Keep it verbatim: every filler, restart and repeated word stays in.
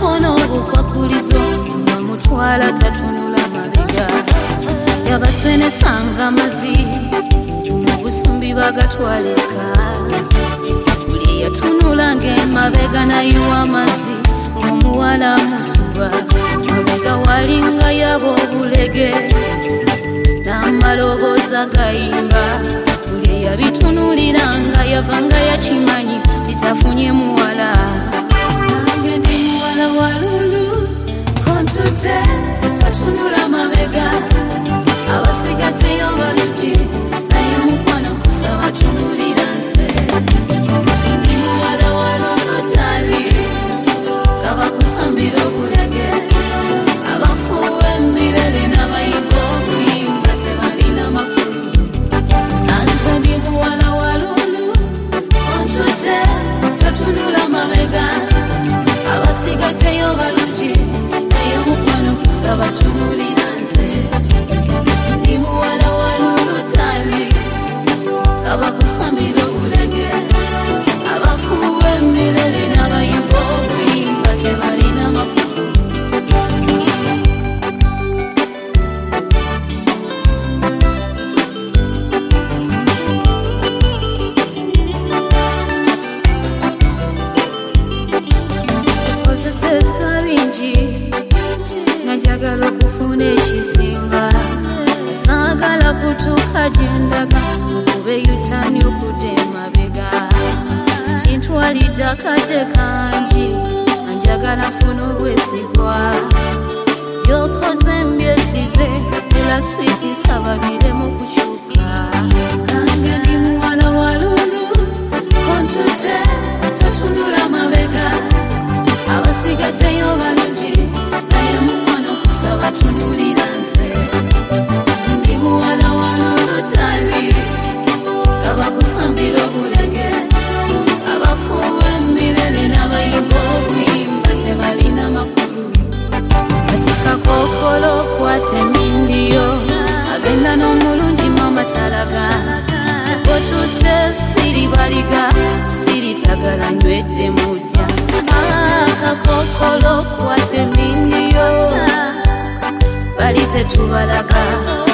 mukono obukwakulizo nga mutwala tatunula mabega yabasenesanga mazi mu busumbi bagatwaleka buli yatunulanga emabega nayiwa amazi omuwala musuba mabega walinga yabo obulege n'amalobooza gayimba buli yabitunuliranga yavanga yakimanyi titafunye muwala nange ndi muwala walulu kontute tatunula mabega abasigaddeyo balungi naye mukwano kusaba tunulira nze ndi muwala walulu tali kabakusambira obulege abafuuwa emirere n'abayimba okuyimba tebalina makulu nanze ndi muwala walulu kontute tatunula mabega abasigaddeyo balungi naye mukwano kusaba tunulira nze ndi muwala walulu tali kabakusambira obulege abafuuwa emirere n'abayimba okuyimba tebalina makulu kozesesa bingi nga njagala okufuna ekisinga saagala kutuuka gyendaga okube yutani okudde emabega kintwalidde akadde kangi nga njagala nfuna obwesigwa byokoze mbyesize era switi sababire mu kukyuka kange ndi muwala walulu kontute tatunula mabega abasigaddeyo balungi naye mukwano kusaba tunulira nze ndi muwala walulu tali kabakusambira obulege abafuuwa emirere n'abayimba okuyimba tebalina makulu kati kakokolo kwata emindiyo agenda n'omulungi mu amatalaga otute siri baliga siri tagala nywedde mudya kakokolo kwata emindiyo bali tetubalaga